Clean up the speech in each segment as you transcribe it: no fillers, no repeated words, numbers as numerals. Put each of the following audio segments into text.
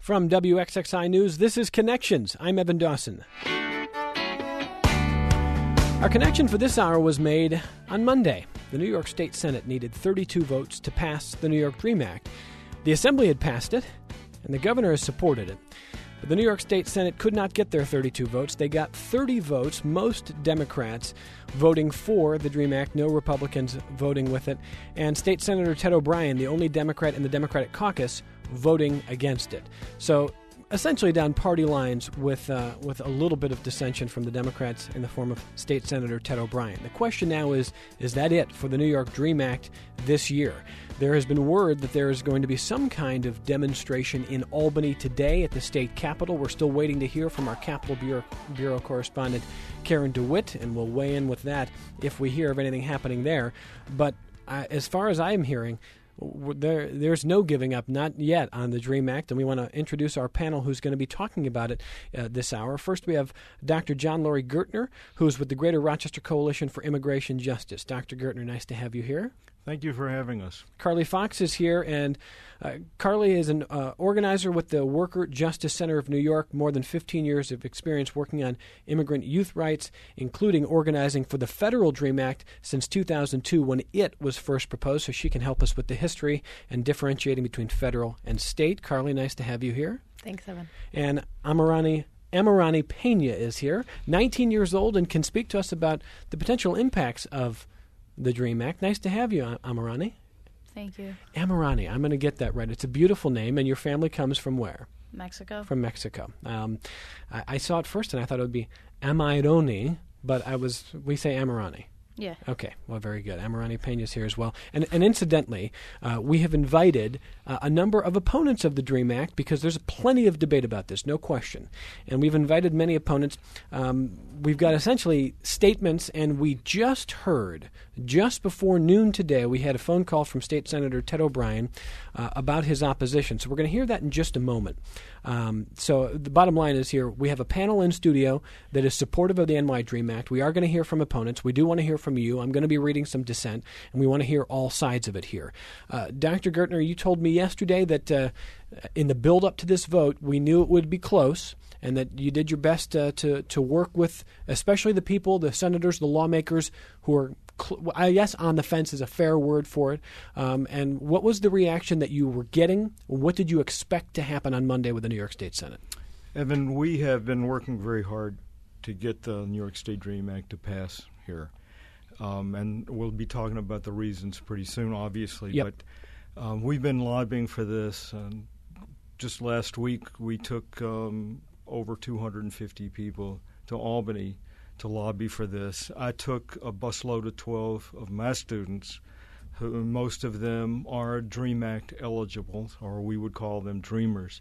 From WXXI News, this is Connections. I'm Evan Dawson. Our connection for this hour was made on Monday. The New York State Senate needed 32 votes to pass the New York DREAM Act. The Assembly had passed it, and the governor has supported it. But the New York State Senate could not get their 32 votes. They got 30 votes, most Democrats voting for the DREAM Act, no Republicans voting with it, and State Senator Ted O'Brien, the only Democrat in the Democratic caucus, voting against it. So essentially down party lines with a little bit of dissension from the Democrats in the form of State Senator Ted O'Brien. The question now is that it for the New York DREAM Act this year? There has been word that there is going to be some kind of demonstration in Albany today at the state capitol. We're still waiting to hear from our Capitol Bureau correspondent Karen DeWitt, and we'll weigh in with that if we hear of anything happening there. But as far as I'm hearing, there's no giving up, not yet, on the DREAM Act, and we want to introduce our panel who's going to be talking about it this hour. First, we have Dr. John Laurie Gertner, who's with the Greater Rochester Coalition for Immigration Justice. Dr. Gertner, nice to have you here. Thank you for having us. Carly Fox is here, and Carly is an organizer with the Worker Justice Center of New York, more than 15 years of experience working on immigrant youth rights, including organizing for the federal DREAM Act since 2002 when it was first proposed, so she can help us with the history and differentiating between federal and state. Carly, nice to have you here. Thanks, Evan. And Amirani Pena is here, 19 years old, and can speak to us about the potential impacts of the DREAM Act. Nice to have you, Amirani. Thank you. Amirani, I'm going to get that right. It's a beautiful name, and your family comes from where? Mexico. From Mexico. I saw it first, and I thought it would be Amironi, but we say Amirani. Yeah. Okay. Well, very good. Amirani Pena's here as well. And incidentally, we have invited a number of opponents of the DREAM Act because there's plenty of debate about this, no question. And we've invited many opponents. We've got essentially statements, and we just heard, just before noon today, we had a phone call from State Senator Ted O'Brien about his opposition. So we're going to hear that in just a moment. So the bottom line is here, we have a panel in studio that is supportive of the NY DREAM Act. We are going to hear from opponents. We do want to hear from you. I'm going to be reading some dissent, and we want to hear all sides of it here. Dr. Gertner, you told me yesterday that in the build-up to this vote, we knew it would be close, and that you did your best to work with especially the people, the senators, the lawmakers who are I guess on the fence is a fair word for it. And what was the reaction that you were getting? What did you expect to happen on Monday with the New York State Senate? Evan, we have been working very hard to get the New York State DREAM Act to pass here. And we'll be talking about the reasons pretty soon, obviously. Yep. But we've been lobbying for this. Just last week, we took over 250 people to Albany to lobby for this. I took a busload of 12 of my students, who most of them are DREAM Act eligible, or we would call them dreamers.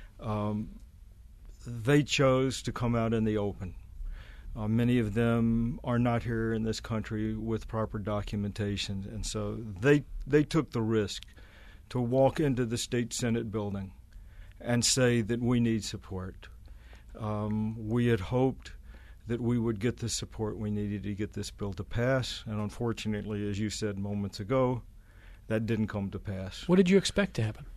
They chose to come out in the open. Many of them are not here in this country with proper documentation, and so they took the risk to walk into the State Senate building and say that we need support. We had hoped that we would get the support we needed to get this bill to pass. And unfortunately, as you said moments ago, that didn't come to pass. What did you expect to happen?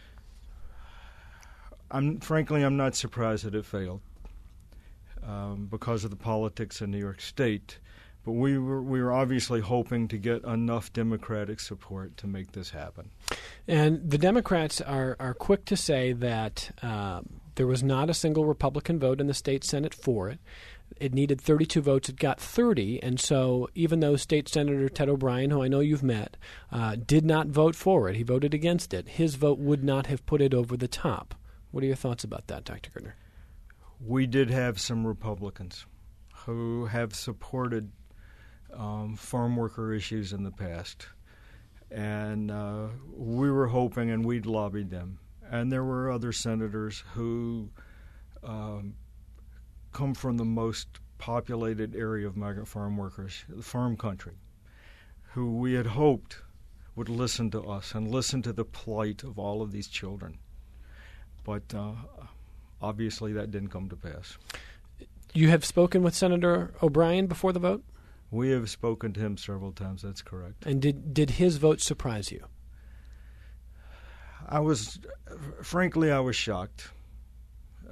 Frankly, I'm not surprised that it failed because of the politics in New York State. But we were obviously hoping to get enough Democratic support to make this happen. And the Democrats are quick to say that there was not a single Republican vote in the state Senate for it. It needed 32 votes. It got 30, and so even though State Senator Ted O'Brien, who I know you've met, did not vote for it, he voted against it, his vote would not have put it over the top. What are your thoughts about that, Dr. Gertner? We did have some Republicans who have supported farm worker issues in the past, and we were hoping, and we'd lobbied them. And there were other senators who come from the most populated area of migrant farm workers, the farm country, who we had hoped would listen to us and listen to the plight of all of these children. But obviously that didn't come to pass. You have spoken with Senator O'Brien before the vote? We have spoken to him several times, that's correct. And did his vote surprise you? Frankly, I was shocked.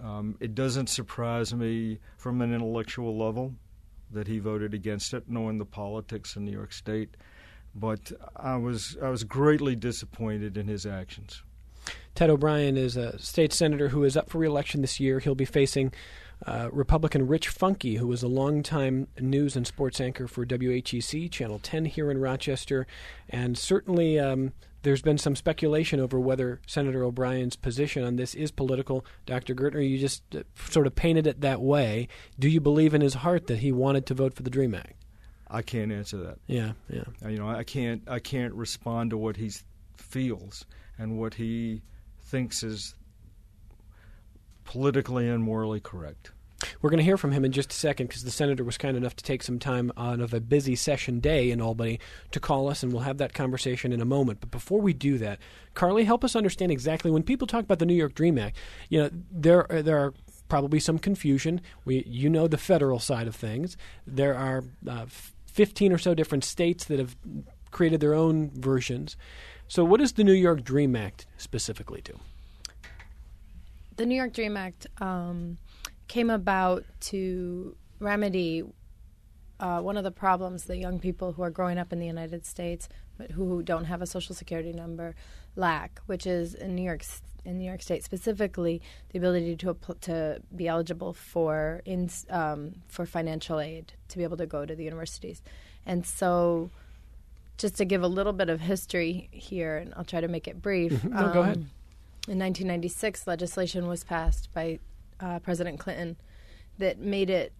It doesn't surprise me from an intellectual level that he voted against it, knowing the politics in New York State. But I was greatly disappointed in his actions. Ted O'Brien is a state senator who is up for re-election this year. He'll be facing Republican Rich Funke, who was a longtime news and sports anchor for WHEC, Channel 10 here in Rochester. And certainly there's been some speculation over whether Senator O'Brien's position on this is political. Dr. Gertner, you just sort of painted it that way. Do you believe in his heart that he wanted to vote for the DREAM Act? I can't answer that. Yeah. I can't respond to what he feels and what he thinks is politically and morally correct. We're going to hear from him in just a second because the senator was kind enough to take some time out of a busy session day in Albany to call us, and we'll have that conversation in a moment. But before we do that, Carly, help us understand exactly when people talk about the New York DREAM Act. There are probably some confusion. You know the federal side of things. There are 15 or so different states that have created their own versions. So what does the New York DREAM Act specifically do? The New York DREAM Act came about to remedy one of the problems that young people who are growing up in the United States but who don't have a Social Security number lack, which is in New York State specifically the ability to be eligible for financial aid to be able to go to the universities. And so, just to give a little bit of history here, and I'll try to make it brief. No, go ahead. In 1996, legislation was passed by President Clinton that made it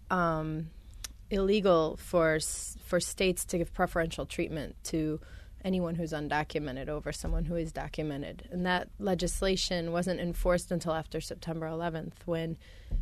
illegal for states to give preferential treatment to anyone who's undocumented over someone who is documented. And that legislation wasn't enforced until after September 11th when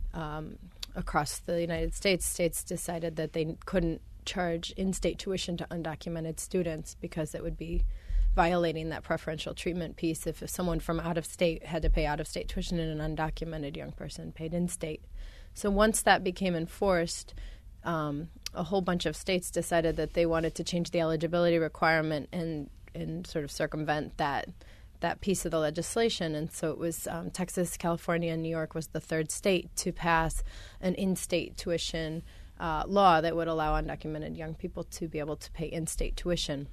across the United States, states decided that they couldn't charge in-state tuition to undocumented students because it would be violating that preferential treatment piece if someone from out of state had to pay out-of-state tuition and an undocumented young person paid in-state. So once that became enforced, a whole bunch of states decided that they wanted to change the eligibility requirement and sort of circumvent that piece of the legislation. And so it was Texas, California, and New York was the third state to pass an in-state tuition law that would allow undocumented young people to be able to pay in-state tuition.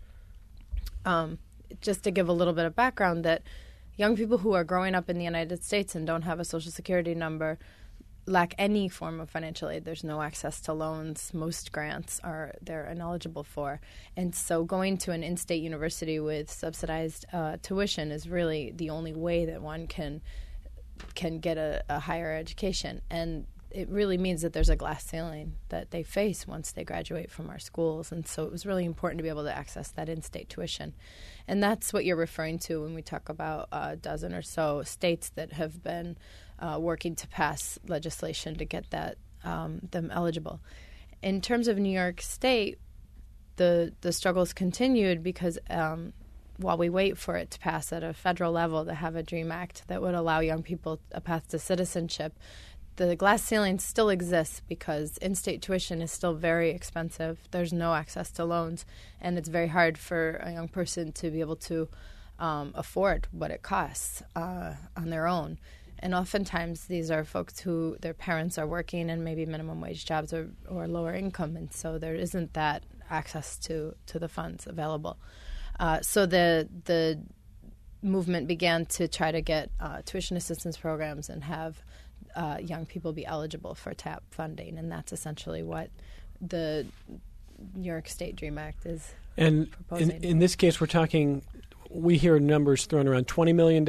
Just to give a little bit of background, that young people who are growing up in the United States and don't have a Social Security number lack any form of financial aid. There's no access to loans. Most grants they're ineligible for. And so going to an in-state university with subsidized tuition is really the only way that one can get a higher education. And it really means that there's a glass ceiling that they face once they graduate from our schools. And so it was really important to be able to access that in-state tuition. And that's what you're referring to when we talk about a dozen or so states that have been working to pass legislation to get them eligible. In terms of New York State, the struggles continued because while we wait for it to pass at a federal level to have a DREAM Act that would allow young people a path to citizenship, the glass ceiling still exists because in-state tuition is still very expensive. There's no access to loans, and it's very hard for a young person to be able to afford what it costs on their own. And oftentimes these are folks who their parents are working in maybe minimum wage jobs or lower income, and so there isn't that access to the funds available. So the movement began to try to get tuition assistance programs and have young people be eligible for TAP funding, and that's essentially what the New York State DREAM Act is proposing. In this case, we hear numbers thrown around $20 million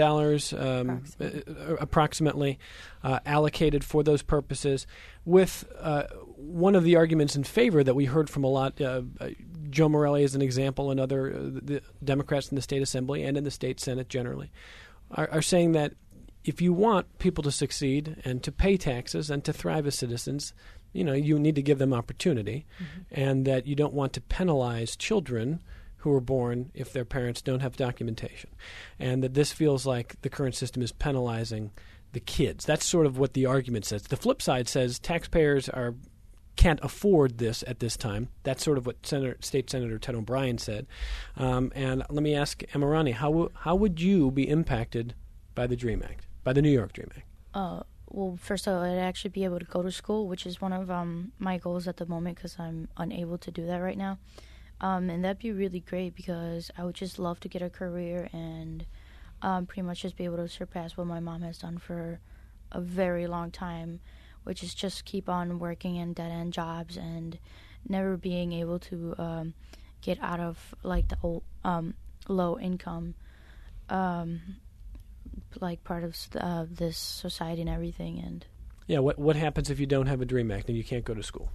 approximately allocated for those purposes, with one of the arguments in favor that we heard from a lot, Joe Morelli as an example, and other the Democrats in the State Assembly and in the State Senate generally, are saying that if you want people to succeed and to pay taxes and to thrive as citizens, you need to give them opportunity, and that you don't want to penalize children who are born if their parents don't have documentation, and that this feels like the current system is penalizing the kids. That's sort of what the argument says. The flip side says taxpayers can't afford this at this time. That's sort of what State Senator Ted O'Brien said. And let me ask Amirani, how would you be impacted by the DREAM Act, by the New York DREAM Act? well, first of all, I'd actually be able to go to school, which is one of my goals at the moment because I'm unable to do that right now. And that'd be really great because I would just love to get a career and pretty much just be able to surpass what my mom has done for a very long time, which is just keep on working in dead-end jobs and never being able to get out of like the old low income like part of this society and everything. And yeah, what happens if you don't have a DREAM Act and you can't go to school?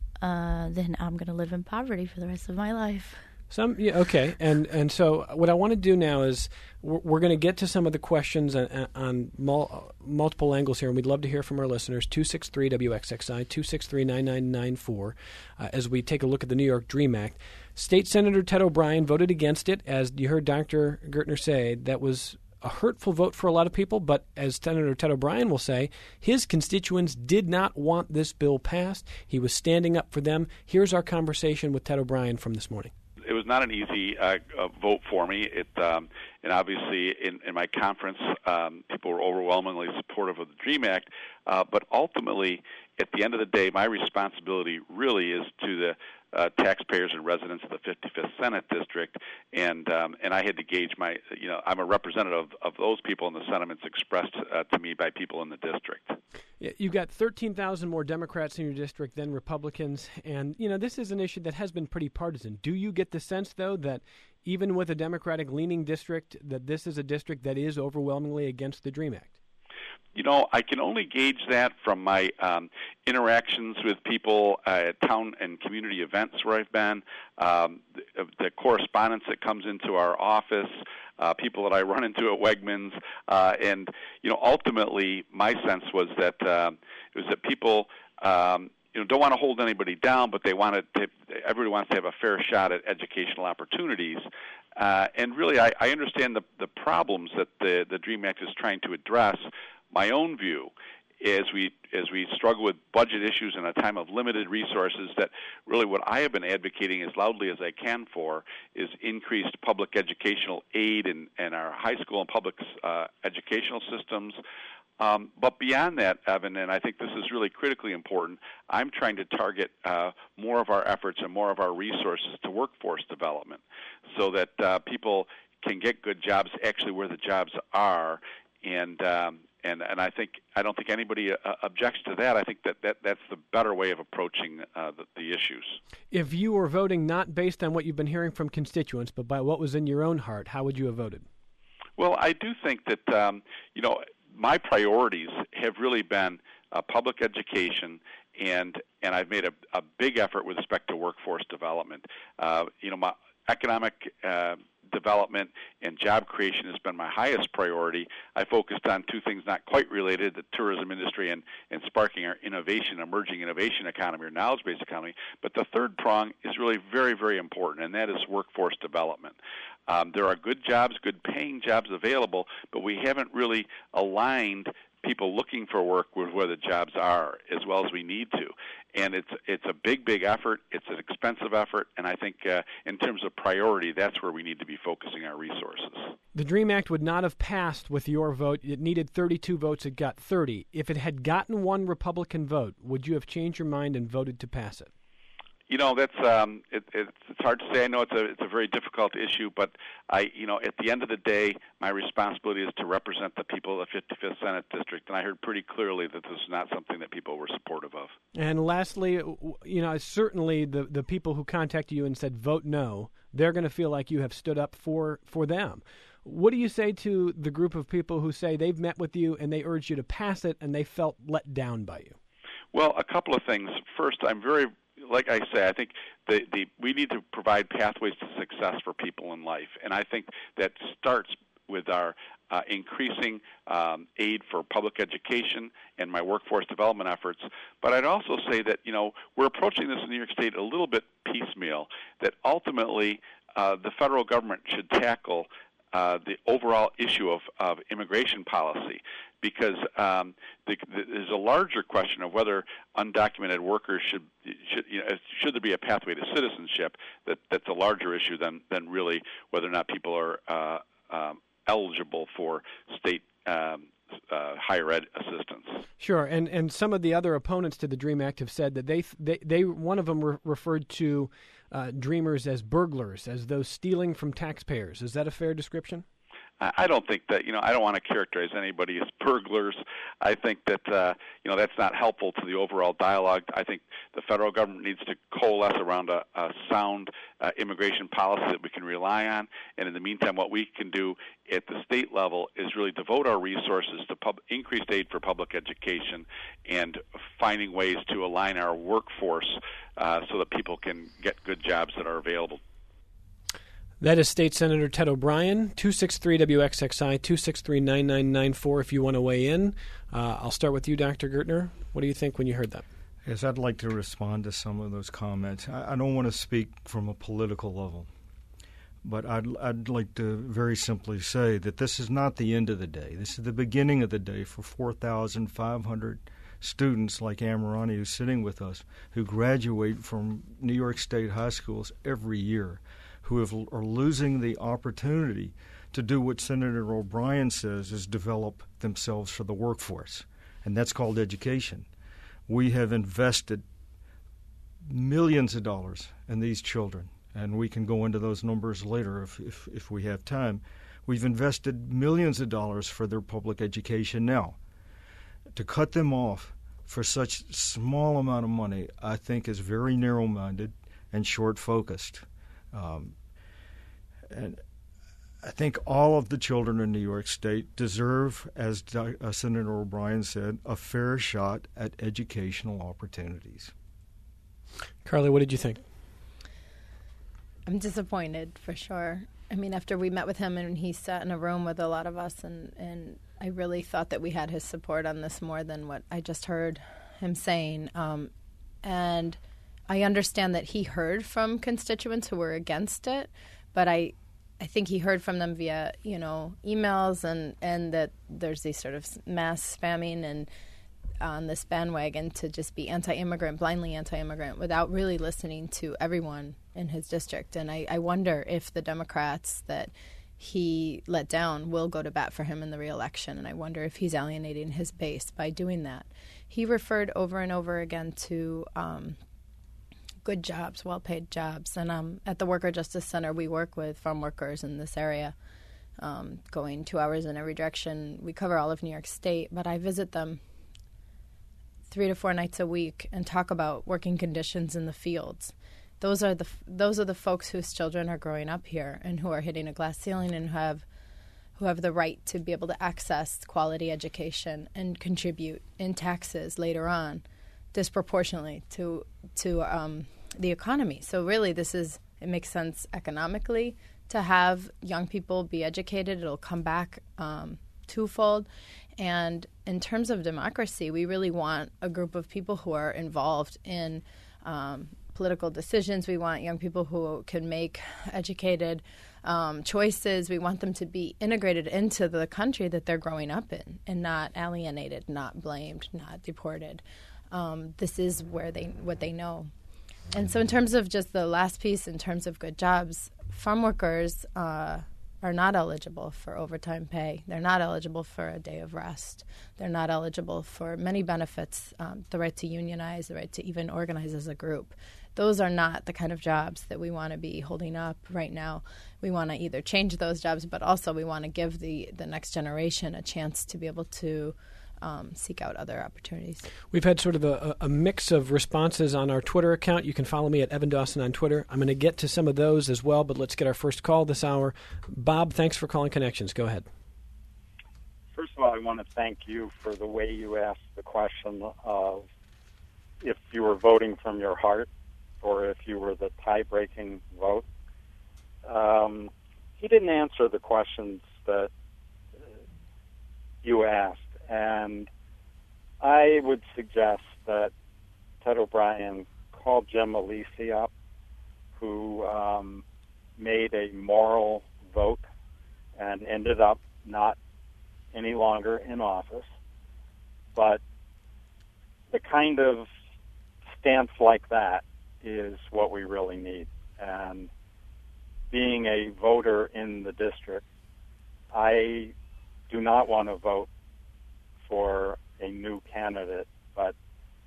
Then I'm going to live in poverty for the rest of my life. Okay, and so what I want to do now is we're going to get to some of the questions on multiple angles here, and we'd love to hear from our listeners. 263-WXXI, 263-9994, as we take a look at the New York DREAM Act. State Senator Ted O'Brien voted against it. As you heard Dr. Gertner say, that was a hurtful vote for a lot of people, but as Senator Ted O'Brien will say, his constituents did not want this bill passed. He was standing up for them. Here's our conversation with Ted O'Brien from this morning. It was not an easy vote for me. And obviously in my conference, people were overwhelmingly supportive of the DREAM Act. But ultimately, at the end of the day, my responsibility really is to the taxpayers and residents of the 55th Senate District, and I had to gauge I'm a representative of those people and the sentiments expressed to me by people in the district. You've got 13,000 more Democrats in your district than Republicans, and this is an issue that has been pretty partisan. Do you get the sense, though, that even with a Democratic-leaning district, that this is a district that is overwhelmingly against the DREAM Act? I can only gauge that from my interactions with people at town and community events where I've been, the correspondence that comes into our office, people that I run into at Wegmans, and ultimately my sense was that it was that people don't want to hold anybody down, but everybody wants to have a fair shot at educational opportunities. And really, I understand the problems that the DREAM Act is trying to address. My own view, as we struggle with budget issues in a time of limited resources, that really what I have been advocating as loudly as I can for is increased public educational aid in our high school and public educational systems. But beyond that, Evan, and I think this is really critically important, I'm trying to target more of our efforts and more of our resources to workforce development so that people can get good jobs actually where the jobs are. And I don't think anybody objects to that. I think that's the better way of approaching the issues. If you were voting not based on what you've been hearing from constituents, but by what was in your own heart, how would you have voted? Well, I do think that my priorities have really been public education, and I've made a big effort with respect to workforce development. My economic development and job creation has been my highest priority. I focused on two things not quite related, the tourism industry and sparking our emerging innovation economy or knowledge-based economy. But the third prong is really very, very important, and that is workforce development. There are good jobs, good paying jobs available, but we haven't really aligned people looking for work with where the jobs are as well as we need to. And it's a big, big effort. It's an expensive effort, and I think in terms of priority, that's where we need to be focusing our resources. The DREAM Act would not have passed with your vote. It needed 32 votes. It got 30. If it had gotten one Republican vote, would you have changed your mind and voted to pass it? That's it's hard to say. I know it's a very difficult issue, but at the end of the day, my responsibility is to represent the people of the 55th Senate District, and I heard pretty clearly that this is not something that people were supportive of. And lastly, certainly the people who contacted you and said vote no, they're going to feel like you have stood up for them. What do you say to the group of people who say they've met with you and they urged you to pass it and they felt let down by you? Well, a couple of things. First, like I say, I think we need to provide pathways to success for people in life, and I think that starts with our increasing aid for public education and my workforce development efforts. But I'd also say that we're approaching this in New York State a little bit piecemeal. That ultimately the federal government should tackle the overall issue of immigration policy, because there's a larger question of whether undocumented workers should there be a pathway to citizenship. That's a larger issue than really whether or not people are eligible for state higher ed assistance. Sure, and some of the other opponents to the DREAM Act have said that they one of them referred to Dreamers as burglars, as those stealing from taxpayers. Is that a fair description? I don't think that, I don't want to characterize anybody as burglars. I think that, that's not helpful to the overall dialogue. I think the federal government needs to coalesce around a sound immigration policy that we can rely on. And in the meantime, what we can do at the state level is really devote our resources to increased aid for public education and finding ways to align our workforce so that people can get good jobs that are available. That is State Senator Ted O'Brien, 263-WXXI, 263-9994 if you want to weigh in. I'll start with you, Dr. Gertner. What do you think when you heard that? Yes, I'd like to respond to some of those comments. I don't want to speak from a political level, but I'd like to very simply say that this is not the end of the day. This is the beginning of the day for 4,500 students like Amirani, who's sitting with us, who graduate from New York State high schools every year, who are losing the opportunity to do what Senator O'Brien says is develop themselves for the workforce, and that's called education. We have invested millions of dollars in these children, and we can go into those numbers later if we have time. We've invested millions of dollars for their public education now. To cut them off for such small amount of money, I think is very narrow-minded and short-focused. And I think all of the children in New York State deserve, as Senator O'Brien said, a fair shot at educational opportunities. Carly, what did you think? I'm disappointed, for sure. I mean, after we met with him and he sat in a room with a lot of us, and I really thought that we had his support on this more than what I just heard him saying. And I understand that he heard from constituents who were against it, but I think he heard from them via, emails and that there's these sort of mass spamming and on this bandwagon to just be anti-immigrant, blindly anti-immigrant, without really listening to everyone in his district. And I wonder if the Democrats that he let down will go to bat for him in the re-election, and I wonder if he's alienating his base by doing that. He referred over and over again to good jobs, well-paid jobs. And at the Worker Justice Center, we work with farm workers in this area, going 2 hours in every direction. We cover all of New York State, but I visit them 3 to 4 nights a week and talk about working conditions in the fields. Those are the folks whose children are growing up here and who are hitting a glass ceiling and who have the right to be able to access quality education and contribute in taxes later on disproportionately to the economy. So really it makes sense economically to have young people be educated. It'll come back twofold. And in terms of democracy, we really want a group of people who are involved in political decisions. We want young people who can make educated choices. We want them to be integrated into the country that they're growing up in and not alienated, not blamed, not deported. This is what they know. And so in terms of just the last piece, in terms of good jobs, farm workers are not eligible for overtime pay. They're not eligible for a day of rest. They're not eligible for many benefits, the right to unionize, the right to even organize as a group. Those are not the kind of jobs that we want to be holding up right now. We want to either change those jobs, but also we want to give the next generation a chance to be able to seek out other opportunities. We've had sort of a mix of responses on our Twitter account. You can follow me at Evan Dawson on Twitter. I'm going to get to some of those as well, but let's get our first call this hour. Bob, thanks for calling Connections. Go ahead. First of all, I want to thank you for the way you asked the question of if you were voting from your heart or if you were the tie-breaking vote. He didn't answer the questions that you asked. And I would suggest that Ted O'Brien call Jim Alisi up, who made a moral vote and ended up not any longer in office. But the kind of stance like that is what we really need. And being a voter in the district, I do not want to vote for a new candidate, but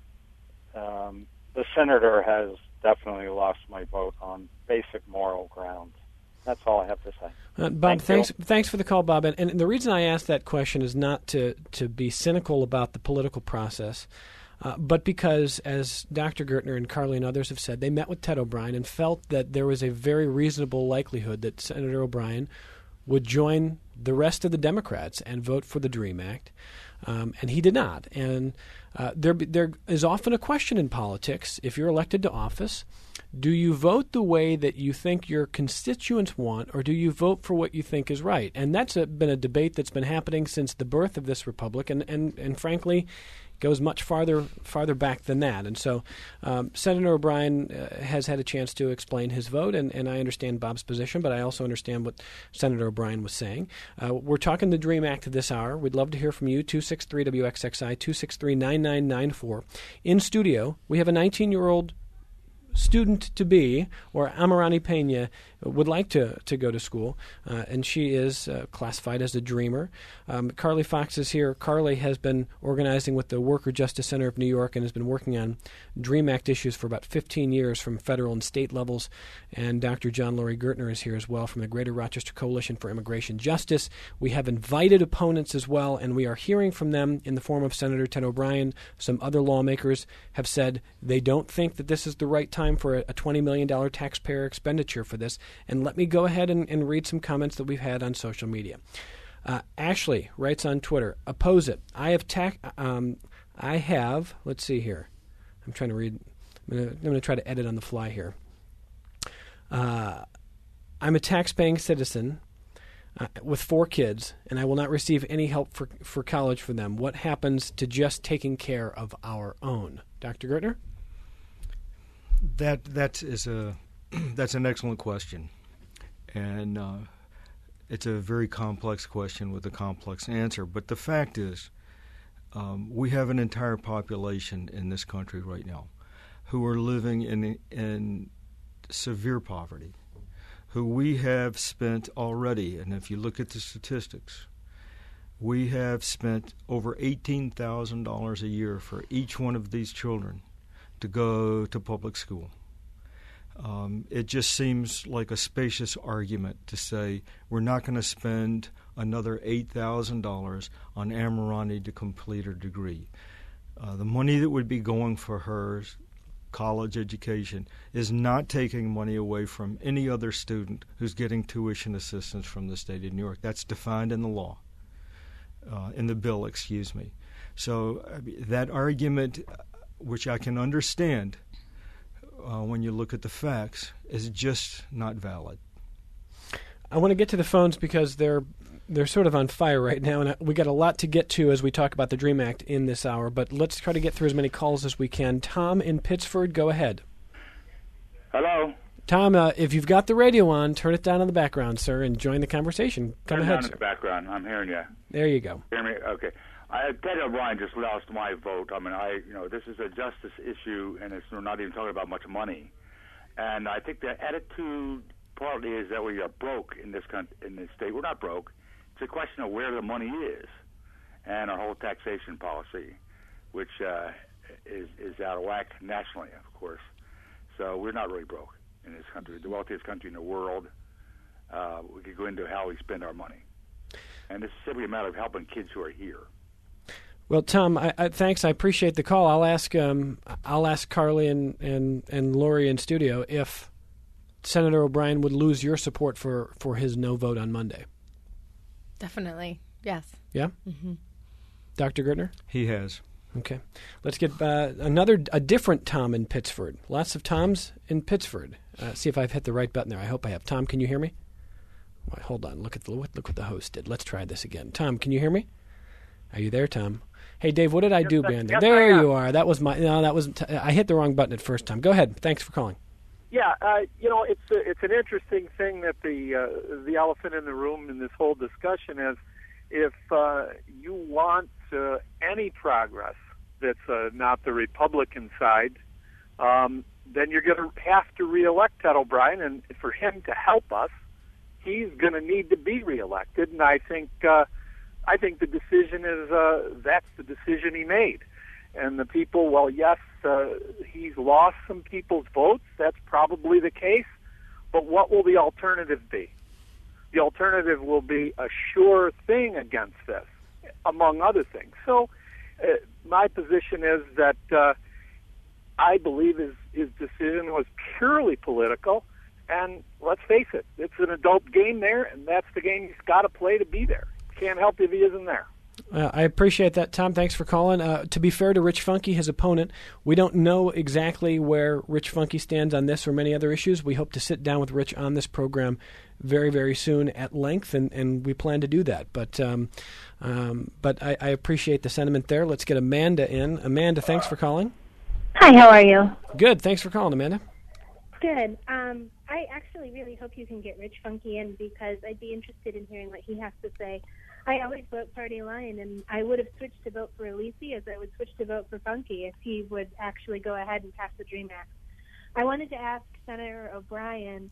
the senator has definitely lost my vote on basic moral grounds. That's all I have to say. Bob, thanks for the call, Bob. And the reason I asked that question is not to be cynical about the political process, but because, as Dr. Gertner and Carly and others have said, they met with Ted O'Brien and felt that there was a very reasonable likelihood that Senator O'Brien would join the rest of the Democrats and vote for the DREAM Act. And he did not. And there is often a question in politics, if you're elected to office, do you vote the way that you think your constituents want, or do you vote for what you think is right? And that's been a debate that's been happening since the birth of this republic, and frankly, goes much farther back than that. And so Senator O'Brien has had a chance to explain his vote, and I understand Bob's position, but I also understand what Senator O'Brien was saying. We're talking the DREAM Act this hour. We'd love to hear from you, 263-WXXI, 263-9994. In studio, we have a 19-year-old student-to-be, or Amirani Pena, would like to go to school, and she is classified as a dreamer. Carly Fox is here. Carly has been organizing with the Worker Justice Center of New York and has been working on DREAM Act issues for about 15 years from federal and state levels. And Dr. John Laurie Gertner is here as well from the Greater Rochester Coalition for Immigration Justice. We have invited opponents as well, and we are hearing from them in the form of Senator Ted O'Brien. Some other lawmakers have said they don't think that this is the right time for a $20 million taxpayer expenditure for this. And let me go ahead and read some comments that we've had on social media. Ashley writes on Twitter, oppose it. I have, let's see here. I'm trying to read. I'm going to try to edit on the fly here. I'm a tax-paying citizen with 4 kids, and I will not receive any help for college for them. What happens to just taking care of our own? Dr. Gertner? That's an excellent question, and it's a very complex question with a complex answer. But the fact is, we have an entire population in this country right now who are living in severe poverty, who we have spent already, and if you look at the statistics, we have spent over $18,000 a year for each one of these children to go to public school. It just seems like a spacious argument to say we're not going to spend another $8,000 on Amirani to complete her degree. The money that would be going for her college education is not taking money away from any other student who's getting tuition assistance from the state of New York. That's defined in the law, in the bill, excuse me. So that argument, which I can understand when you look at the facts, is just not valid. I want to get to the phones because they're sort of on fire right now, and we got a lot to get to as we talk about the DREAM Act in this hour, but let's try to get through as many calls as we can. Tom in Pittsford, go ahead. Hello. Tom, if you've got the radio on, turn it down in the background, sir, and join the conversation. Come ahead, down sir. In the background. I'm hearing you. There you go. Hear me? Okay. Ted O'Brien just lost my vote. I mean, this is a justice issue, and we're not even talking about much money. And I think the attitude partly is that we are broke in this state. We're not broke. It's a question of where the money is, and our whole taxation policy, which is out of whack nationally, of course. So we're not really broke in this country, the wealthiest country in the world. We could go into how we spend our money, and this is simply a matter of helping kids who are here. Well, Tom, thanks. I appreciate the call. I'll ask Carly and Lori in studio if Senator O'Brien would lose your support for his no vote on Monday. Definitely, yes. Yeah? Mm-hmm. Dr. Gertner? He has. Okay. Let's get a different Tom in Pittsford. Lots of Toms in Pittsford. See if I've hit the right button there. I hope I have. Tom, can you hear me? Well, hold on. Look what the host did. Let's try this again. Tom, can you hear me? Are you there, Tom? Hey, Dave, what did I do, Band? Yes, there you are. That was I hit the wrong button at first time. Go ahead. Thanks for calling. Yeah, it's an interesting thing that the elephant in the room in this whole discussion is if you want any progress that's not the Republican side, then you're going to have to reelect Ted O'Brien, and for him to help us, he's going to need to be reelected. And I think I think the decision is that's the decision he made. And the people, well, yes, he's lost some people's votes. That's probably the case. But what will the alternative be? The alternative will be a sure thing against this, among other things. So my position is that I believe his decision was purely political. And let's face it, it's an adult game there, and that's the game he's got to play to be there. Can't help if he isn't there. I appreciate that, Tom. Thanks for calling. To be fair to Rich Funke, his opponent, we don't know exactly where Rich Funke stands on this or many other issues. We hope to sit down with Rich on this program very, very soon at length, and we plan to do that. But I appreciate the sentiment there. Let's get Amanda in. Amanda, thanks for calling. Hi, how are you? Good. Thanks for calling, Amanda. Good. I actually really hope you can get Rich Funke in because I'd be interested in hearing what he has to say. I always vote party line, and I would have switched to vote for Alisi as I would switch to vote for Funke if he would actually go ahead and pass the DREAM Act. I wanted to ask Senator O'Brien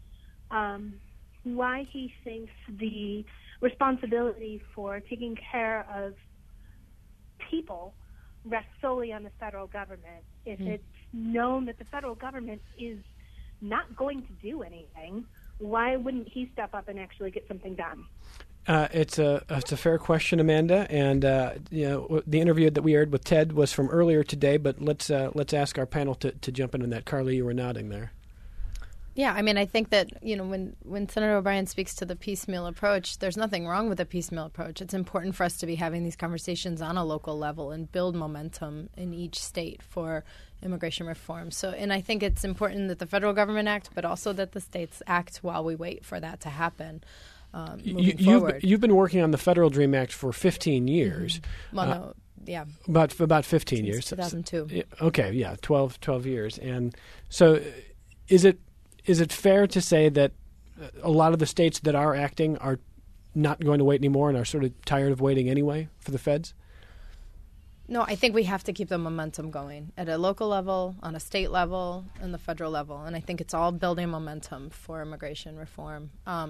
why he thinks the responsibility for taking care of people rests solely on the federal government. If it's known that the federal government is not going to do anything, why wouldn't he step up and actually get something done? It's a fair question, Amanda, and the interview that we aired with Ted was from earlier today. But let's ask our panel to jump in on that. Carly, you were nodding there. Yeah, I mean, I think that when Senator O'Brien speaks to the piecemeal approach, there's nothing wrong with a piecemeal approach. It's important for us to be having these conversations on a local level and build momentum in each state for immigration reform. So, and I think it's important that the federal government act, but also that the states act while we wait for that to happen. You've been working on the Federal DREAM Act for 15 years. Mm-hmm. Well, no, yeah. About 15 Since years. 2002. Okay, yeah, 12 years. And so is it fair to say that a lot of the states that are acting are not going to wait anymore and are sort of tired of waiting anyway for the feds? No, I think we have to keep the momentum going at a local level, on a state level, and the federal level. And I think it's all building momentum for immigration reform.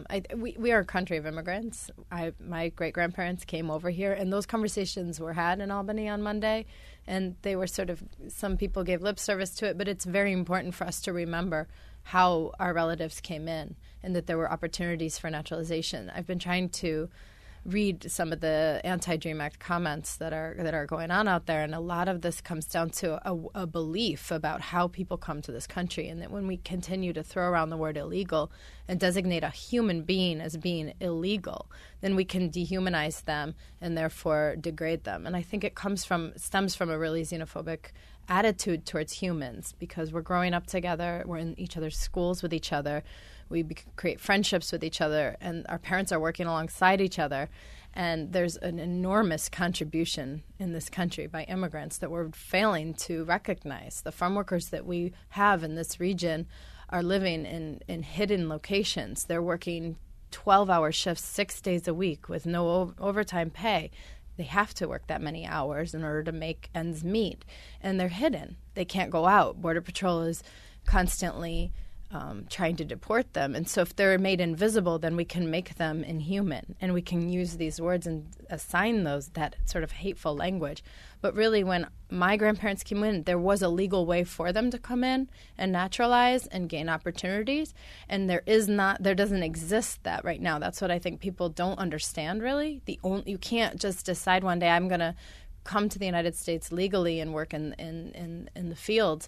We are a country of immigrants. My great-grandparents came over here, and those conversations were had in Albany on Monday. And they were some people gave lip service to it, but it's very important for us to remember how our relatives came in and that there were opportunities for naturalization. I've been trying to read some of the anti-DREAM Act comments that are going on out there, and a lot of this comes down to a belief about how people come to this country, and that when we continue to throw around the word illegal and designate a human being as being illegal, then we can dehumanize them and therefore degrade them. And I think it stems from a really xenophobic attitude towards humans, because we're growing up together, we're in each other's schools with each other, we create friendships with each other, and our parents are working alongside each other. And there's an enormous contribution in this country by immigrants that we're failing to recognize. The farm workers that we have in this region are living in hidden locations. They're working 12-hour shifts 6 days a week with no overtime pay. They have to work that many hours in order to make ends meet, and they're hidden. They can't go out. Border Patrol is constantly trying to deport them. And so if they're made invisible, then we can make them inhuman, and we can use these words and assign that sort of hateful language. But really, when my grandparents came in, there was a legal way for them to come in and naturalize and gain opportunities, and there doesn't exist that right now. That's what I think people don't understand, really. You can't just decide one day, I'm going to come to the United States legally and work in the fields.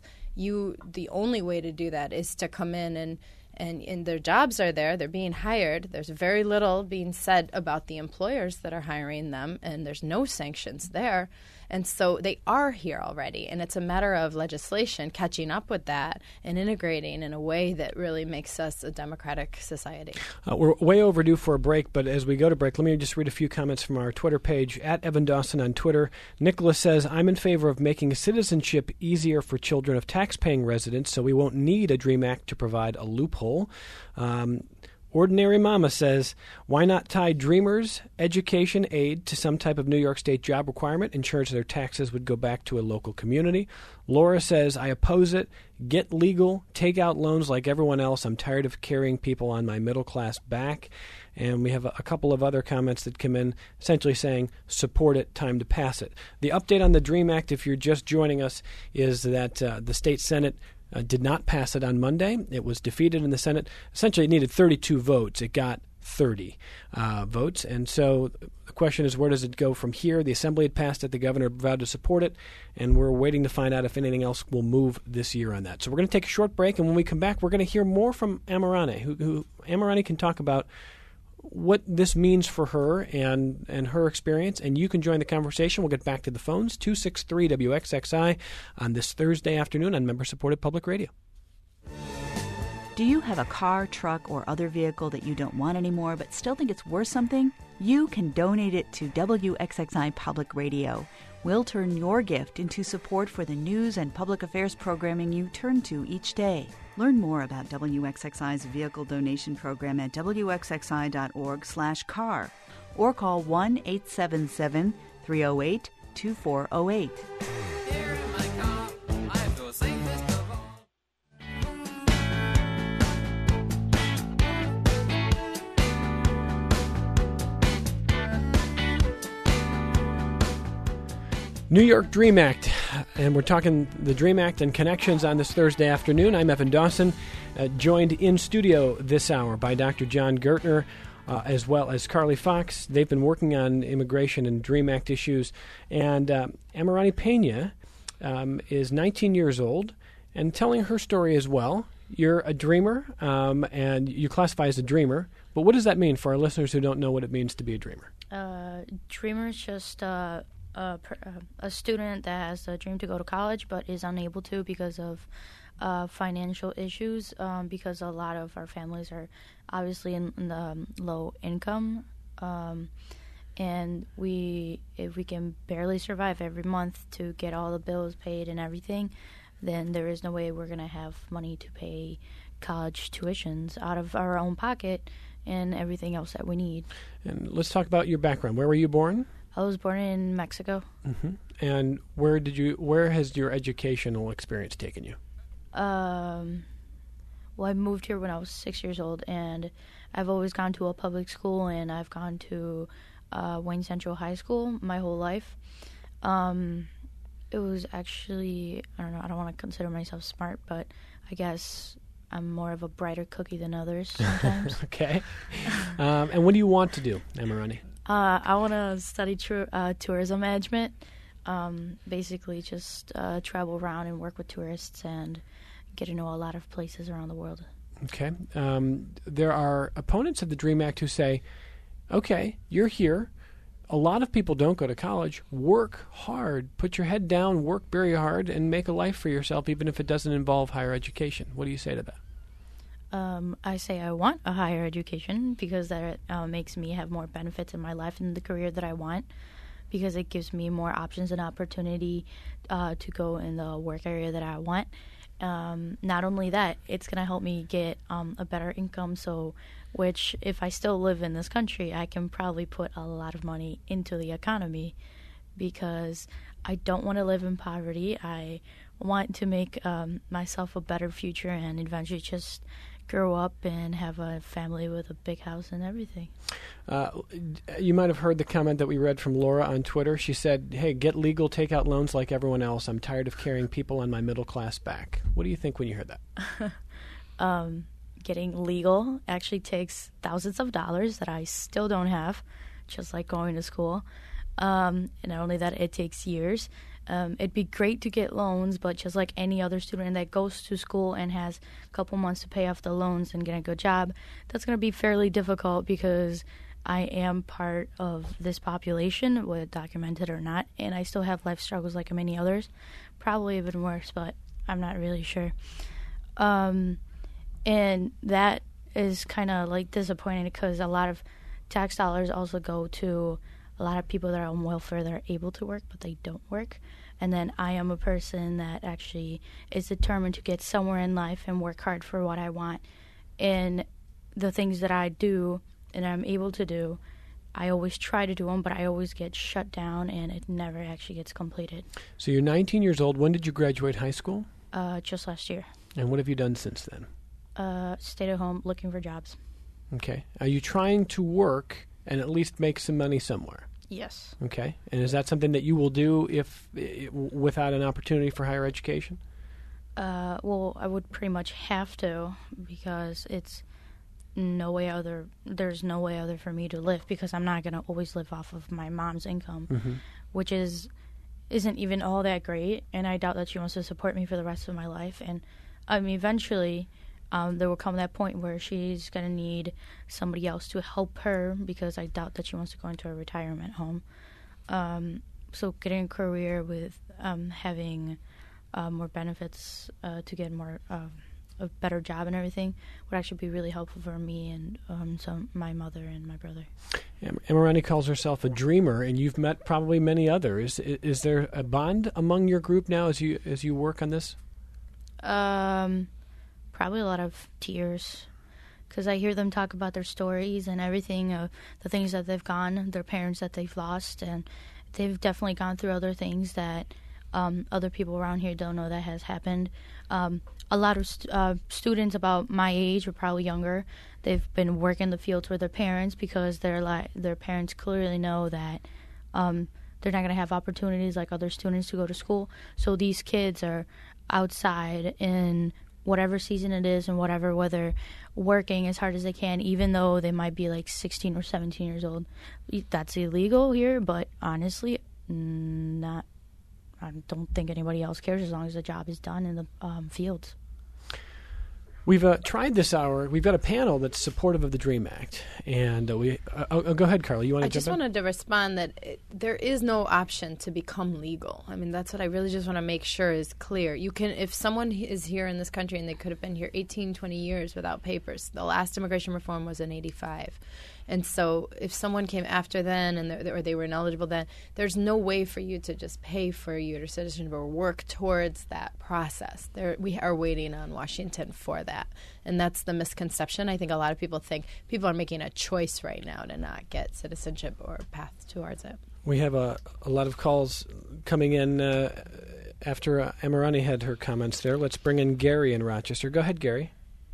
The only way to do that is to come in and their jobs are there. They're being hired. There's very little being said about the employers that are hiring them, and there's no sanctions there. And so they are here already, and it's a matter of legislation catching up with that and integrating in a way that really makes us a democratic society. We're way overdue for a break, but as we go to break, let me just read a few comments from our Twitter page, @EvanDawson on Twitter. Nicholas says, I'm in favor of making citizenship easier for children of tax-paying residents, so we won't need a DREAM Act to provide a loophole. Ordinary Mama says, why not tie Dreamers' education aid to some type of New York State job requirement, ensures their taxes would go back to a local community? Laura says, I oppose it. Get legal. Take out loans like everyone else. I'm tired of carrying people on my middle class back. And we have a couple of other comments that come in essentially saying, support it, time to pass it. The update on the DREAM Act, if you're just joining us, is that the state Senate did not pass it on Monday. It was defeated in the Senate. Essentially, it needed 32 votes. It got 30 votes. And so the question is, where does it go from here? The Assembly had passed it. The governor vowed to support it. And we're waiting to find out if anything else will move this year on that. So we're going to take a short break. And when we come back, we're going to hear more from Amirani, who Amirani can talk about what this means for her and her experience. And you can join the conversation. We'll get back to the phones, 263-WXXI, on this Thursday afternoon on member-supported public radio. Do you have a car, truck, or other vehicle that you don't want anymore but still think it's worth something? You can donate it to WXXI Public Radio. We'll turn your gift into support for the news and public affairs programming you turn to each day. Learn more about WXXI's vehicle donation program at wxxi.org/car or call 1-877-308-2408. New York DREAM Act, and we're talking the DREAM Act and connections on this Thursday afternoon. I'm Evan Dawson, joined in studio this hour by Dr. John Gertner, as well as Carly Fox. They've been working on immigration and DREAM Act issues. And Amirani Pena is 19 years old and telling her story as well. You're a dreamer, and you classify as a dreamer. But what does that mean for our listeners who don't know what it means to be a dreamer? Dreamer is just a student that has a dream to go to college but is unable to because of financial issues, because a lot of our families are obviously in the low income, and if we can barely survive every month to get all the bills paid and everything, then there is no way we're going to have money to pay college tuitions out of our own pocket and everything else that we need. And let's talk about your background. Where were you born? I was born in Mexico. Mm-hmm. And where has your educational experience taken you? Well, I moved here when I was 6 years old, and I've always gone to a public school, and I've gone to Wayne Central High School my whole life. It was actually, I don't know, I don't want to consider myself smart, but I guess I'm more of a brighter cookie than others sometimes. Okay. And what do you want to do, Amirani? I want to study tourism management, basically just travel around and work with tourists and get to know a lot of places around the world. Okay. There are opponents of the DREAM Act who say, okay, you're here. A lot of people don't go to college. Work hard. Put your head down, work very hard, and make a life for yourself, even if it doesn't involve higher education. What do you say to that? I say I want a higher education because that makes me have more benefits in my life and the career that I want, because it gives me more options and opportunity to go in the work area that I want. Not only that, it's going to help me get a better income, which if I still live in this country, I can probably put a lot of money into the economy, because I don't want to live in poverty. I want to make myself a better future and eventually just grow up and have a family with a big house and everything. You might have heard the comment that we read from Laura on Twitter. She said, hey, get legal, take out loans like everyone else. I'm tired of carrying people on my middle class back. What do you think when you heard that? Getting legal actually takes thousands of dollars that I still don't have, just like going to school. And not only that, it takes years. It'd be great to get loans, but just like any other student that goes to school and has a couple months to pay off the loans and get a good job, that's going to be fairly difficult because I am part of this population, whether documented or not, and I still have life struggles like many others, probably even worse, but I'm not really sure. And that is kind of like disappointing because a lot of tax dollars also go to a lot of people that are on welfare that are able to work, but they don't work. And then I am a person that actually is determined to get somewhere in life and work hard for what I want. And the things that I do and I'm able to do, I always try to do them, but I always get shut down and it never actually gets completed. So you're 19 years old. When did you graduate high school? Just last year. And what have you done since then? Stayed at home looking for jobs. Okay. Are you trying to work and at least make some money somewhere? Yes. Okay. And is that something that you will do if without an opportunity for higher education? Well, I would pretty much have to, because there's no way other for me to live, because I'm not going to always live off of my mom's income, which isn't even all that great, and I doubt that she wants to support me for the rest of my life. And I mean, eventually there will come that point where she's going to need somebody else to help her, because I doubt that she wants to go into a retirement home. So getting a career with having more benefits to get a better job and everything would actually be really helpful for me and my mother and my brother. Emirani calls herself a dreamer, and you've met probably many others. Is there a bond among your group now as you work on this? Probably a lot of tears, because I hear them talk about their stories and everything, the things that they've gone, their parents that they've lost, and they've definitely gone through other things that other people around here don't know that has happened. A lot of students about my age, or probably younger, they've been working the fields with their parents, because their parents clearly know that they're not going to have opportunities like other students to go to school. So these kids are outside in whatever season it is and whatever weather, working as hard as they can, even though they might be like 16 or 17 years old. That's illegal here, but honestly, I don't think anybody else cares as long as the job is done in the fields. We've tried this hour. We've got a panel that's supportive of the DREAM Act. And go ahead, Carla. You want to jump in? I just wanted to respond that there is no option to become legal. I mean, that's what I really just want to make sure is clear. You can, if someone is here in this country and they could have been here 18, 20 years without papers, the last immigration reform was in 1985. And so if someone came after then or they were ineligible then, there's no way for you to just pay for your citizenship or work towards that process. We are waiting on Washington for that. And that's the misconception. I think a lot of people think people are making a choice right now to not get citizenship or path towards it. We have a lot of calls coming in after Emirani had her comments there. Let's bring in Gary in Rochester. Go ahead, Gary.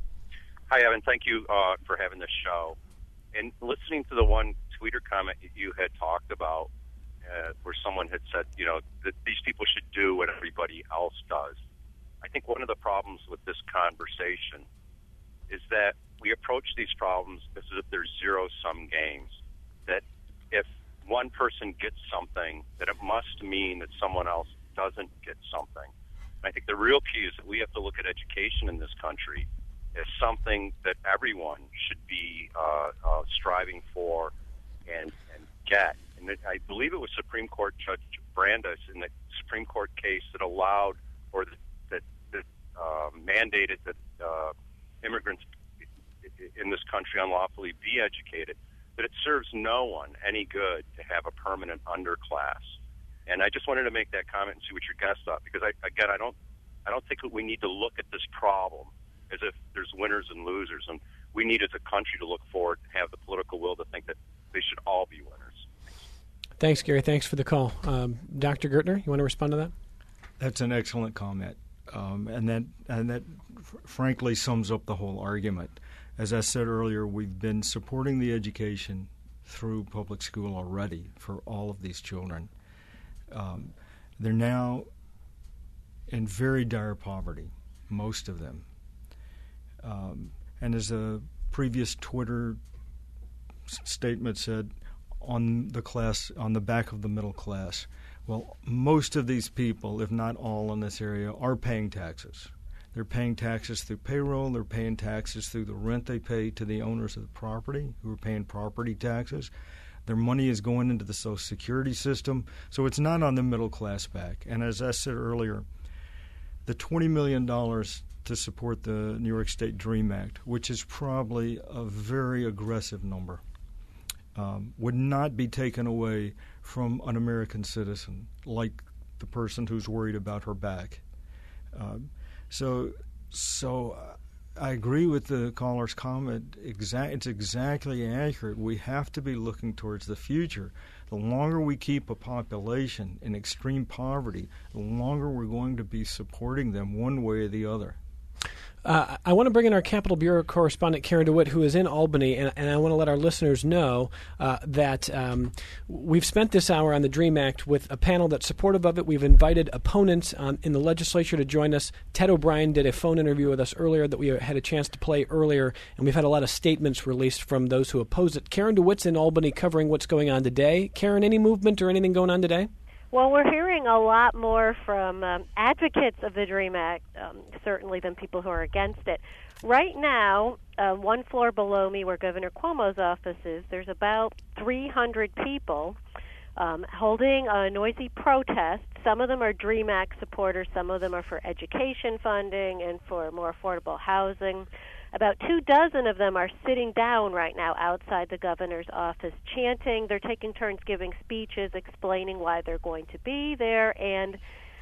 Hi, Evan. Thank you for having this show. And listening to the one tweeter comment you had talked about, where someone had said, that these people should do what everybody else does. I think one of the problems with this conversation is that we approach these problems as if they're zero-sum games, that if one person gets something, that it must mean that someone else doesn't get something. And I think the real key is that we have to look at education in this country as something that everyone should be striving for and get. And I believe it was Supreme Court Judge Brandeis in the Supreme Court case that allowed or that mandated that immigrants in this country unlawfully be educated, that it serves no one any good to have a permanent underclass. And I just wanted to make that comment and see what your guests thought, because I don't think that we need to look at this problem as if there's winners and losers, and we need as a country to look forward and have the political will to think that they should all be winners. Thanks, Gary. Thanks for the call. Dr. Gertner, you want to respond to that? That's an excellent comment, and that frankly sums up the whole argument. As I said earlier, we've been supporting the education through public school already for all of these children. They're now in very dire poverty, most of them. And as a previous Twitter statement said, on the back of the middle class. Well, most of these people, if not all in this area, are paying taxes. They're paying taxes through payroll. They're paying taxes through the rent they pay to the owners of the property, who are paying property taxes. Their money is going into the Social Security system. So it's not on the middle class back. And as I said earlier, the $20 million to support the New York State DREAM Act, which is probably a very aggressive number, would not be taken away from an American citizen, like the person who's worried about her back. So I agree with the caller's comment. It's exactly accurate. We have to be looking towards the future. The longer we keep a population in extreme poverty, the longer we're going to be supporting them one way or the other. I want to bring in our Capitol Bureau correspondent, Karen DeWitt, who is in Albany, and I want to let our listeners know that we've spent this hour on the DREAM Act with a panel that's supportive of it. We've invited opponents in the legislature to join us. Ted O'Brien did a phone interview with us earlier that we had a chance to play earlier, and we've had a lot of statements released from those who oppose it. Karen DeWitt's in Albany covering what's going on today. Karen, any movement or anything going on today? Well, we're hearing a lot more from advocates of the DREAM Act, certainly, than people who are against it. Right now, one floor below me where Governor Cuomo's office is, there's about 300 people holding a noisy protest. Some of them are DREAM Act supporters. Some of them are for education funding and for more affordable housing. About 24 of them are sitting down right now outside the governor's office chanting. They're taking turns giving speeches, explaining why they're going to be there, and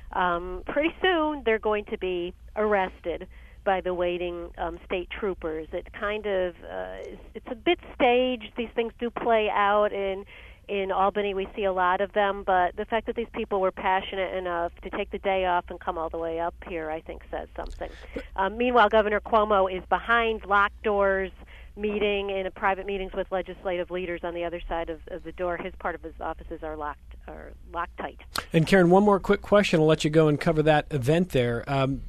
pretty soon they're going to be arrested by the waiting state troopers. It kind of it's a bit staged. These things do play out in Albany. We see a lot of them, but the fact that these people were passionate enough to take the day off and come all the way up here, I think, says something. Meanwhile, Governor Cuomo is behind locked doors, meeting in private meetings with legislative leaders on the other side of the door. His part of his offices are locked tight. And Karen, one more quick question. I'll let you go and cover that event there.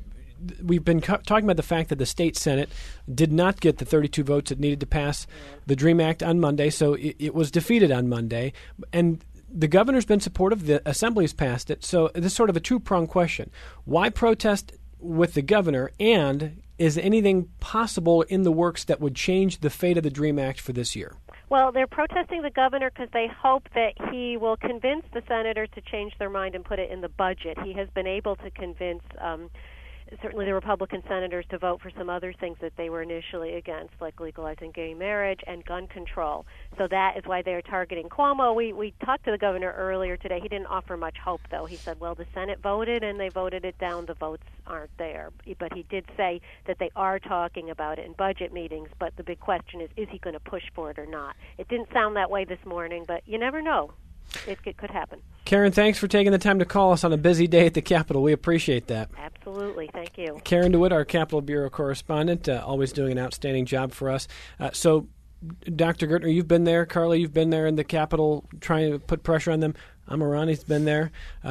We've been talking about the fact that the state Senate did not get the 32 votes it needed to pass the DREAM Act on Monday, so it was defeated on Monday. And the governor's been supportive. The Assembly's passed it. So this is sort of a two-pronged question. Why protest with the governor, and is anything possible in the works that would change the fate of the DREAM Act for this year? Well, they're protesting the governor because they hope that he will convince the senators to change their mind and put it in the budget. He has been able to convince certainly the Republican senators to vote for some other things that they were initially against, like legalizing gay marriage and gun control. So that is why they are targeting Cuomo. We talked to the governor earlier today. He didn't offer much hope, though. He said, well, the Senate voted, and they voted it down. The votes aren't there. But he did say that they are talking about it in budget meetings, but the big question is he going to push for it or not? It didn't sound that way this morning, but you never know. It could happen. Karen, thanks for taking the time to call us on a busy day at the Capitol. We appreciate that. Absolutely. Thank you. Karen DeWitt, our Capitol Bureau correspondent, always doing an outstanding job for us. So, Dr. Gertner, you've been there. Carly, you've been there in the Capitol trying to put pressure on them. Amirani's been there.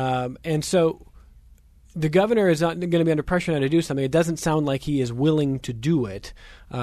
And so the governor is not going to be under pressure now to do something. It doesn't sound like he is willing to do it.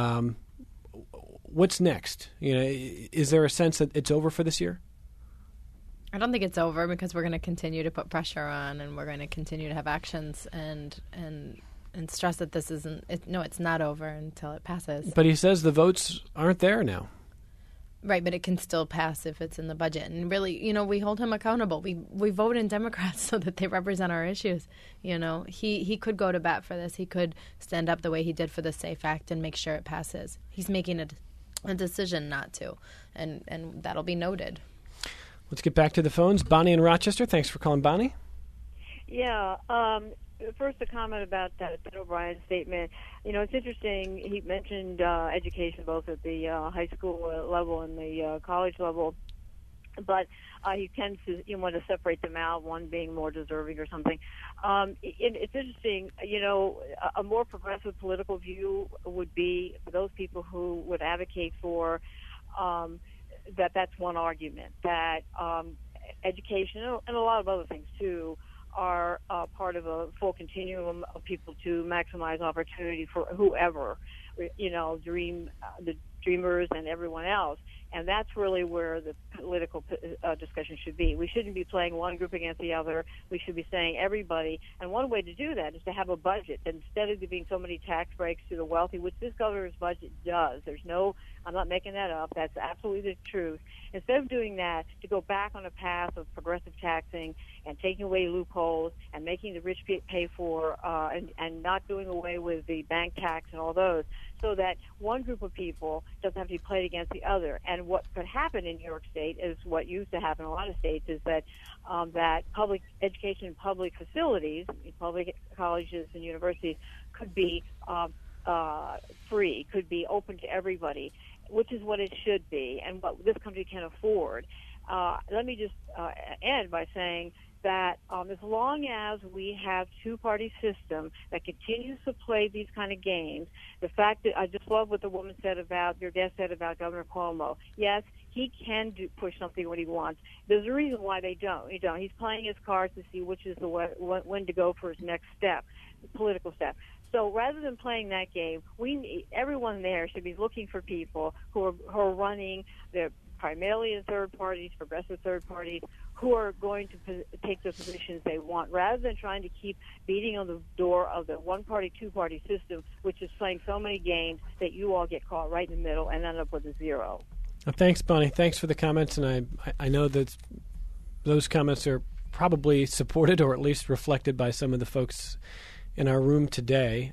What's next? Is there a sense that it's over for this year? I don't think it's over because we're going to continue to put pressure on, and we're going to continue to have actions and stress that this isn't. It's not over until it passes. But he says the votes aren't there now. Right, but it can still pass if it's in the budget. And really, we hold him accountable. We vote in Democrats so that they represent our issues. He could go to bat for this. He could stand up the way he did for the SAFE Act and make sure it passes. He's making a decision not to, and that'll be noted. Let's get back to the phones. Bonnie in Rochester. Thanks for calling, Bonnie. Yeah. First, a comment about Ted O'Brien's statement. It's interesting. He mentioned education both at the high school level and the college level, but he tends to want to separate them out, one being more deserving or something. It's interesting. A more progressive political view would be for those people who would advocate for that's one argument, that education and a lot of other things too are part of a full continuum of people to maximize opportunity for whoever, the dreamers and everyone else. And that's really where the political discussion should be. We shouldn't be playing one group against the other. We should be saying everybody. And one way to do that is to have a budget. Instead of giving so many tax breaks to the wealthy, which this governor's budget does, I'm not making that up. That's absolutely the truth. Instead of doing that, to go back on a path of progressive taxing and taking away loopholes and making the rich pay for and not doing away with the bank tax and all those, so that one group of people doesn't have to be played against the other. And what could happen in New York State is what used to happen in a lot of states is that that public education, public facilities, public colleges and universities could be free, could be open to everybody, which is what it should be and what this country can afford. Let me just end by saying that as long as we have two-party system that continues to play these kind of games, the fact that I just love what the woman said about, your guest said about Governor Cuomo. Yes, he can push something when he wants. There's a reason why they don't. He's playing his cards to see which is the when to go for his next step, political step. So rather than playing that game, everyone there should be looking for people who are running. They're primarily in third parties, progressive third parties, who are going to take the positions they want, rather than trying to keep beating on the door of the one-party, two-party system, which is playing so many games that you all get caught right in the middle and end up with a zero. Well, thanks, Bonnie. Thanks for the comments, and I know that those comments are probably supported or at least reflected by some of the folks in our room today.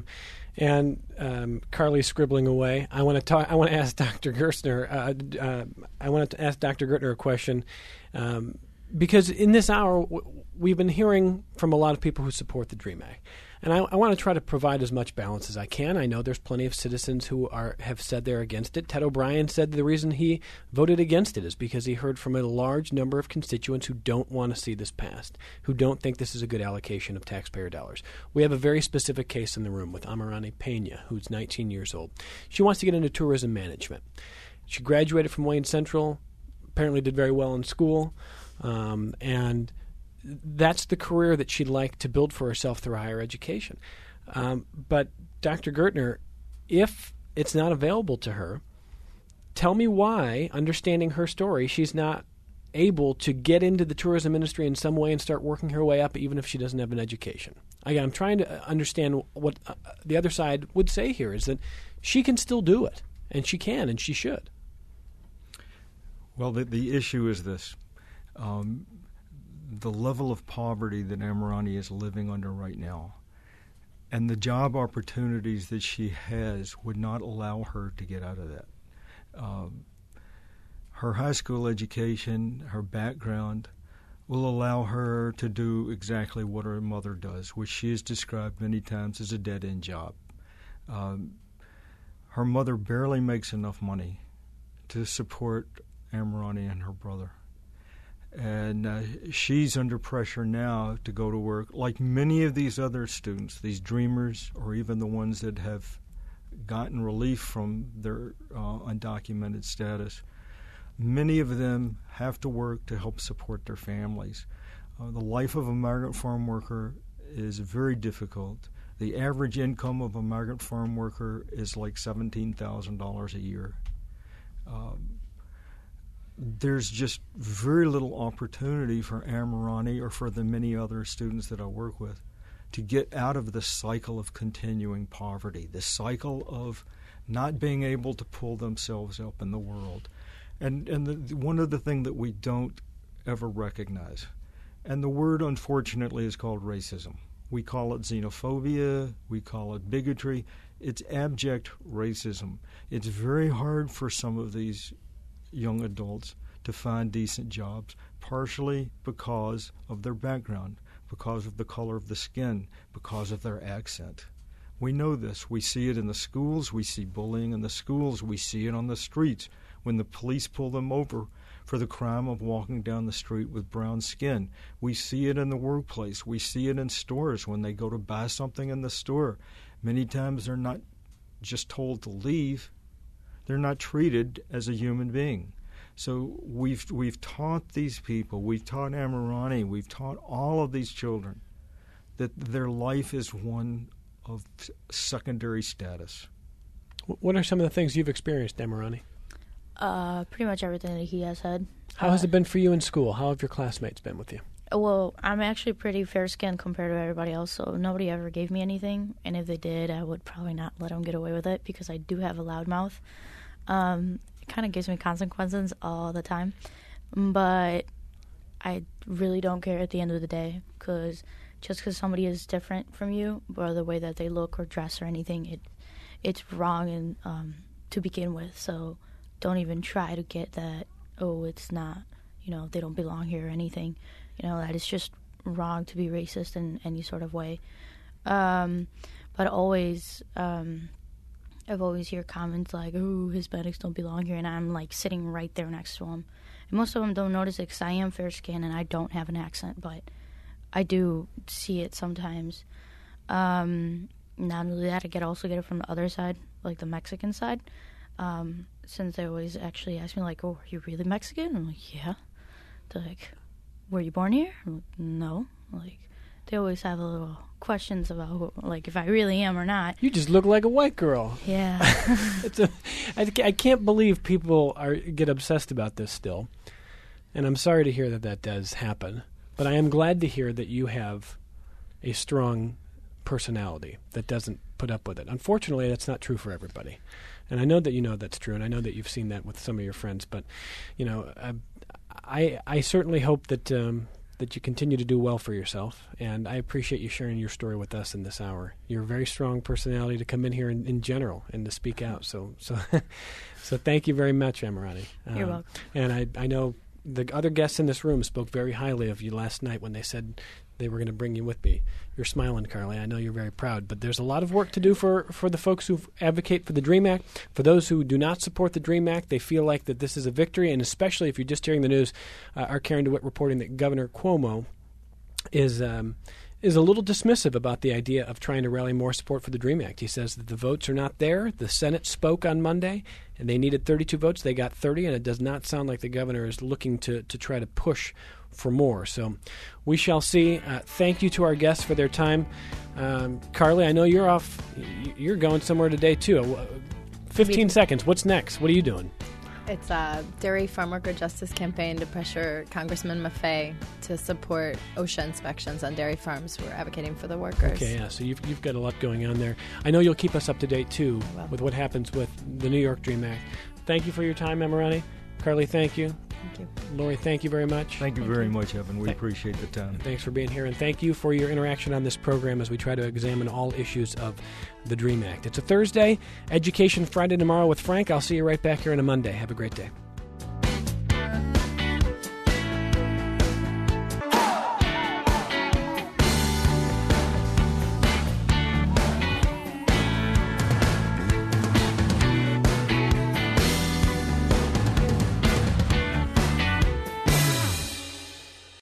And Carly's scribbling away. I want to ask Dr. Gerstner. I want to ask Dr. Gertner a question because in this hour we've been hearing from a lot of people who support the DREAM Act, and I want to try to provide as much balance as I can. I know there's plenty of citizens who have said they're against it. Ted O'Brien said the reason he voted against it is because he heard from a large number of constituents who don't want to see this passed, who don't think this is a good allocation of taxpayer dollars. We have a very specific case in the room with Amirani Pena, who's 19 years old. She wants to get into tourism management. She graduated from Wayne Central, apparently did very well in school, and that's the career that she'd like to build for herself through higher education. But Dr. Gertner, if it's not available to her, tell me why, understanding her story, she's not able to get into the tourism industry in some way and start working her way up, even if she doesn't have an education. Again, I'm trying to understand what the other side would say here is that she can still do it, and she can, and she should. Well, the issue is this. The level of poverty that Amirani is living under right now and the job opportunities that she has would not allow her to get out of that. Her high school education, her background, will allow her to do exactly what her mother does, which she has described many times as a dead-end job. Her mother barely makes enough money to support Amirani and her brother. And she's under pressure now to go to work, like many of these other students, these dreamers, or even the ones that have gotten relief from their undocumented status. Many of them have to work to help support their families. The life of a migrant farm worker is very difficult. The average income of a migrant farm worker is like $17,000 a year. There's just very little opportunity for Amirani or for the many other students that I work with to get out of the cycle of continuing poverty, the cycle of not being able to pull themselves up in the world. And one of the things that we don't ever recognize, and the word unfortunately is called racism. We call it xenophobia, we call it bigotry. It's abject racism. It's very hard for some of these young adults to find decent jobs, partially because of their background, because of the color of the skin, because of their accent. We know this. We see it in the schools. We see bullying in the schools. We see it on the streets when the police pull them over for the crime of walking down the street with brown skin. We see it in the workplace. We see it in stores when they go to buy something in the store. Many times they're not just told to leave. They're not treated as a human being. So we've taught these people, we've taught Amirani, we've taught all of these children that their life is one of secondary status. What are some of the things you've experienced, Amirani? Pretty much everything that he has said. How has it been for you in school? How have your classmates been with you? Well, I'm actually pretty fair-skinned compared to everybody else, so nobody ever gave me anything. And if they did, I would probably not let them get away with it because I do have a loud mouth. It kind of gives me consequences all the time. But I really don't care at the end of the day because just because somebody is different from you, or the way that they look or dress or anything, it's wrong and to begin with. So don't even try to get that, oh, it's not, they don't belong here or anything. That is just wrong to be racist in any sort of way. But always, I've always heard comments like, oh, Hispanics don't belong here, and I'm like sitting right there next to them. And most of them don't notice it because I am fair skinned and I don't have an accent, but I do see it sometimes. Not only that, I also get it from the other side, like the Mexican side. Since they always actually ask me, like, "Oh, are you really Mexican?" I'm like, "Yeah." They're like, "Were you born here?" I'm like, "No." Like, they always have a little questions about, like, if I really am or not. You just look like a white girl. Yeah. I can't believe people get obsessed about this still. And I'm sorry to hear that does happen. But I am glad to hear that you have a strong personality that doesn't put up with it. Unfortunately, that's not true for everybody. And I know that you know that's true, and I know that you've seen that with some of your friends. But, I certainly hope that you continue to do well for yourself, and I appreciate you sharing your story with us in this hour. You're a very strong personality to come in here in general and to speak out. So thank you very much, Amirani. You're welcome. And I know the other guests in this room spoke very highly of you last night when they said they were going to bring you with me. You're smiling, Carly. I know you're very proud. But there's a lot of work to do for the folks who advocate for the DREAM Act. For those who do not support the DREAM Act, they feel like that this is a victory. And especially if you're just hearing the news, our Karen DeWitt reporting that Governor Cuomo is a little dismissive about the idea of trying to rally more support for the DREAM Act. He says that the votes are not there. The Senate spoke on Monday, and they needed 32 votes. They got 30, and it does not sound like the governor is looking to try to push for more. So we shall see. Thank you to our guests for their time. Carly, I know you're off. You're going somewhere today, too. 15 seconds. What's next? What are you doing? It's a Dairy Farm Worker Justice Campaign to pressure Congressman Maffei to support OSHA inspections on dairy farms. We're advocating for the workers. Okay, yeah, so you've got a lot going on there. I know you'll keep us up to date, too, with what happens with the New York DREAM Act. Thank you for your time, Amirani. Carly, thank you. Thank you. Lori, thank you very much. Thank you very much, Evan. We appreciate the time. Thanks for being here, and thank you for your interaction on this program as we try to examine all issues of the DREAM Act. It's a Thursday, Education Friday tomorrow with Frank. I'll see you right back here on a Monday. Have a great day.